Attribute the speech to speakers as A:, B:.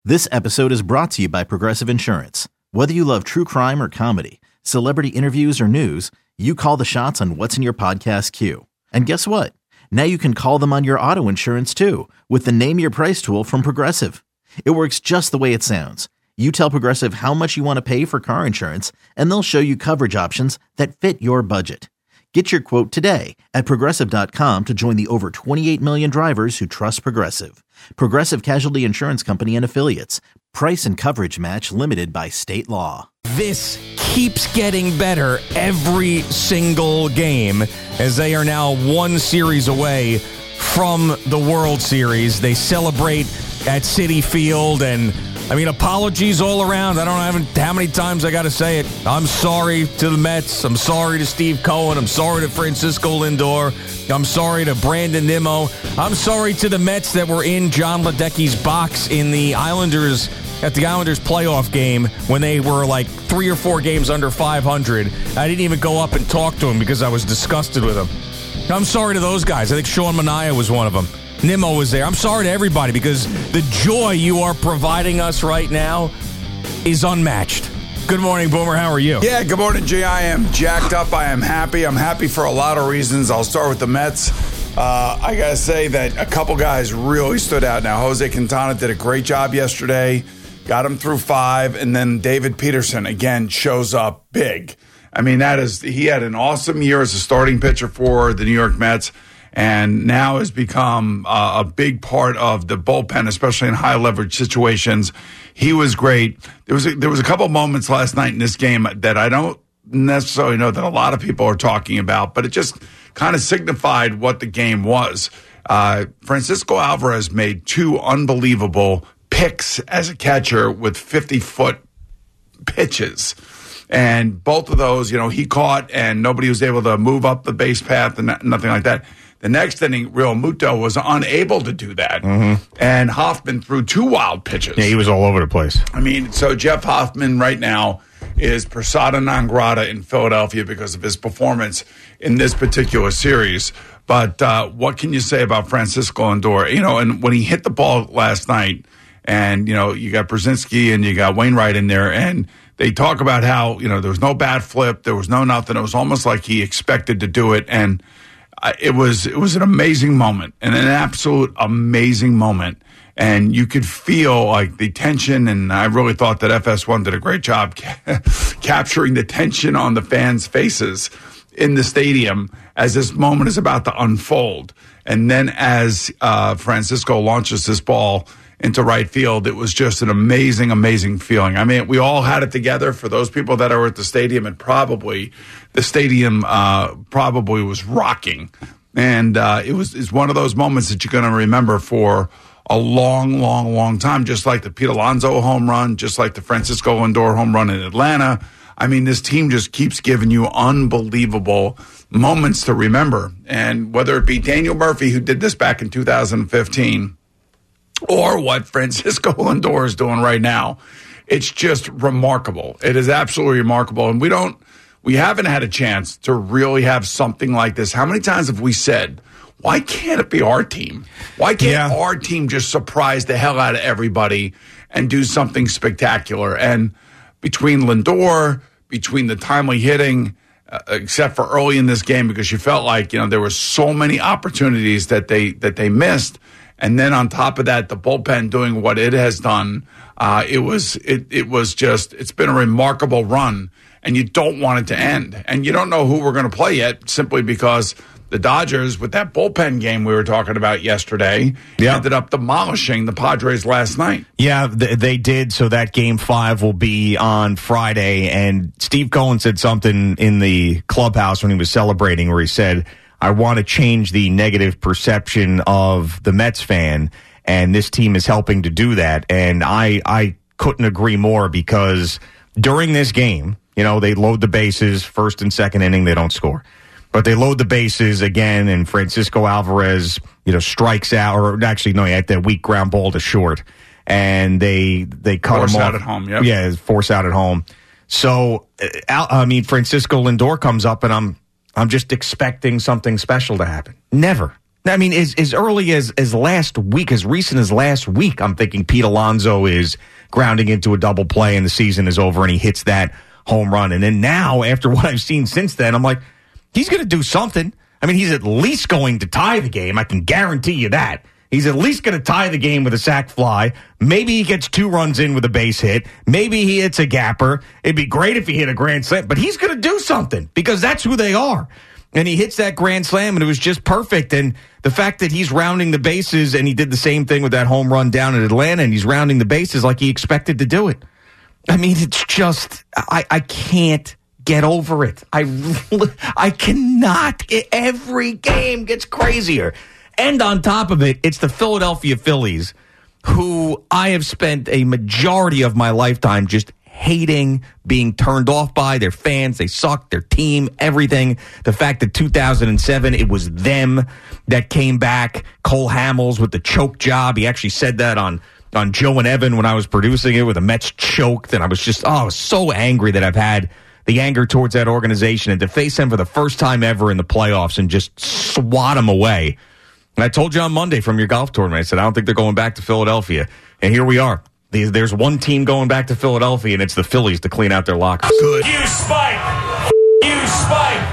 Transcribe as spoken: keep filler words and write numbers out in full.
A: This episode is brought to you by Progressive Insurance. Whether you love true crime or comedy, celebrity interviews or news, you call the shots on what's in your podcast queue. And guess what? Now you can call them on your auto insurance too with the Name Your Price tool from Progressive. It works just the way it sounds. You tell Progressive how much you want to pay for car insurance, and they'll show you coverage options that fit your budget. Get your quote today at Progressive dot com to join the over twenty-eight million drivers who trust Progressive. Progressive Casualty Insurance Company and Affiliates. Price and coverage match limited by state law.
B: This keeps getting better every single game as they are now one series away from the World Series. They celebrate at Citi Field, and I mean, apologies all around. I don't know how many times I got to say it. I'm sorry to the Mets. I'm sorry to Steve Cohen. I'm sorry to Francisco Lindor. I'm sorry to Brandon Nimmo. I'm sorry to the Mets that were in John Ledecky's box in the Islanders at the Islanders playoff game when they were like three or four games under five hundred. I didn't even go up and talk to him because I was disgusted with him. I'm sorry to those guys. I think Sean Manaea was one of them. Nimmo was there. I'm sorry to everybody because the joy you are providing us right now is unmatched. Good morning, Boomer. How are you?
C: Yeah, good morning, Jay. I am jacked up. I am happy. I'm happy for a lot of reasons. I'll start with the Mets. Uh, I got to say that a couple guys really stood out now. Jose Quintana did a great job yesterday, got him through five, and then David Peterson, again, shows up big. I mean, that is, he had an awesome year as a starting pitcher for the New York Mets, and now has become uh, a big part of the bullpen, especially in high leverage situations. He was great. There was a, there was a couple moments last night in this game that I don't necessarily know that a lot of people are talking about, but it just kind of signified what the game was. Uh, Francisco Alvarez made two unbelievable picks as a catcher with fifty-foot pitches. And both of those, you know, he caught and nobody was able to move up the base path and nothing like that. The next inning, Real Muto was unable to do that. Mm-hmm. And Hoffman threw two wild pitches.
B: Yeah, he was all over the place.
C: I mean, so Jeff Hoffman right now is persona non grata in Philadelphia because of his performance in this particular series. But uh, what can you say about Francisco Lindor? You know, and when he hit the ball last night, and, you know, you got Brzezinski and you got Wainwright in there, and they talk about how, you know, there was no bat flip, there was no nothing. It was almost like he expected to do it, and It was it was an amazing moment, and an absolute amazing moment. And you could feel like the tension, and I really thought that F S one did a great job ca- capturing the tension on the fans' faces in the stadium as this moment is about to unfold. And then as uh, Francisco launches this ball into right field, it was just an amazing, amazing feeling. I mean, we all had it together. For those people that are at the stadium, and probably the stadium uh, probably was rocking. And uh, it was it's one of those moments that you're going to remember for a long, long, long time, just like the Pete Alonso home run, just like the Francisco Lindor home run in Atlanta. I mean, this team just keeps giving you unbelievable moments to remember. And whether it be Daniel Murphy, who did this back in two thousand fifteen, or what Francisco Lindor is doing right now, it's just remarkable. It is absolutely remarkable. And we don't, we haven't had a chance to really have something like this. How many times have we said, why can't it be our team? Why can't yeah. our team just surprise the hell out of everybody and do something spectacular? And between Lindor, between the timely hitting, uh, except for early in this game, because you felt like, you know, there were so many opportunities that they, that they missed. And then on top of that, the bullpen doing what it has done, uh, it was it it was just, it's been a remarkable run, and you don't want it to end. And you don't know who we're going to play yet, simply because the Dodgers, with that bullpen game we were talking about yesterday, yeah. ended up demolishing the Padres last night.
B: Yeah, they did. So that game five will be on Friday. And Steve Cohen said something in the clubhouse when he was celebrating where he said, I want to change the negative perception of the Mets fan, and this team is helping to do that. And I I couldn't agree more, because during this game, you know, they load the bases, first and second inning, they don't score. But they load the bases again, and Francisco Alvarez, you know, strikes out, or actually, no, he had that weak ground ball to short, and they they cut
C: force
B: him off.
C: out at home, yep.
B: Yeah, force out at home. So, I mean, Francisco Lindor comes up, and I'm I'm just expecting something special to happen. Never. I mean, as, as early as, as last week, as recent as last week, I'm thinking Pete Alonso is grounding into a double play and the season is over and he hits that home run. And then now, after what I've seen since then, I'm like, he's going to do something. I mean, he's at least going to tie the game. I can guarantee you that. He's at least going to tie the game with a sac fly. Maybe he gets two runs in with a base hit. Maybe he hits a gapper. It'd be great if he hit a grand slam, but he's going to do something because that's who they are. And he hits that grand slam, and it was just perfect. And the fact that he's rounding the bases, and he did the same thing with that home run down in Atlanta, and he's rounding the bases like he expected to do it. I mean, it's just, I, I can't get over it. I, I cannot. Every game gets crazier. And on top of it, it's the Philadelphia Phillies, who I have spent a majority of my lifetime just hating, being turned off by. Their fans, they suck, their team, everything. The fact that two thousand seven, it was them that came back. Cole Hamels with the choke job. He actually said that on, on Joe and Evan when I was producing it, with the Mets choked. And I was just, oh, I was so angry that I've had the anger towards that organization. And to face them for the first time ever in the playoffs and just swat them away. And I told you on Monday from your golf tournament, I said, I don't think they're going back to Philadelphia. And here we are. There's one team going back to Philadelphia, and it's the Phillies to clean out their lockers.
D: Good. You Spike! You Spike!